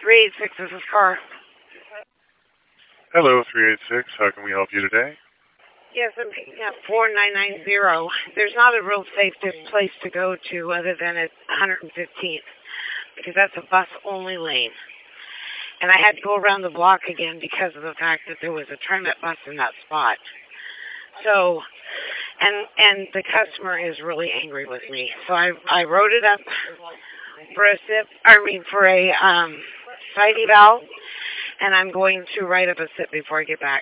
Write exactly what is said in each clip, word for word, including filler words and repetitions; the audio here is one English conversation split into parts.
three eight six, this is Car. Hello, three eight six. How can we help you today? Yes, I'm picking up four nine nine zero. There's not a real safe place to go to other than at one hundred fifteenth, because that's a bus-only lane. And I had to go around the block again because of the fact that there was a TriMet bus in that spot. So, and and the customer is really angry with me. So I I wrote it up for a SIP, I mean for a um, site eval, and I'm going to write up a SIP before I get back.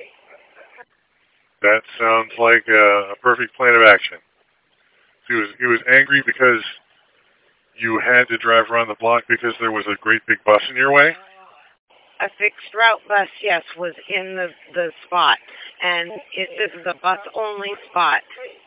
That sounds like a, a perfect plan of action. He was he was angry because you had to drive around the block because there was a great big bus in your way? A fixed route bus, yes, was in the, the spot. And it, this is a bus-only spot.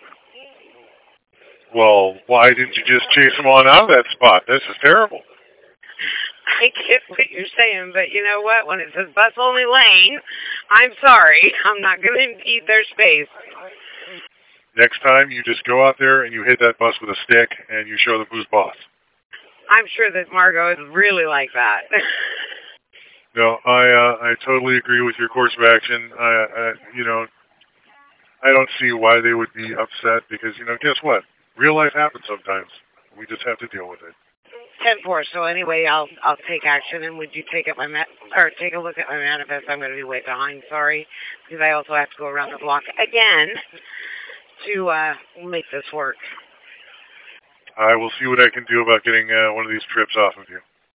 Well, why didn't you just chase him on out of that spot? This is terrible. I get what you're saying, but you know what? When it says bus-only lane, I'm sorry. I'm not going to impede their space. Next time, you just go out there and you hit that bus with a stick and you show them who's boss. I'm sure that Margot is really like that. No, I uh, I totally agree with your course of action. I, I, you know, I don't see why they would be upset because, you know, guess what? Real life happens sometimes. We just have to deal with it. ten four. So anyway, I'll I'll take action. And would you take up my ma- or take a look at my manifest? I'm going to be way behind. Sorry, because I also have to go around the block again to uh, make this work. I will see what I can do about getting uh, one of these trips off of you.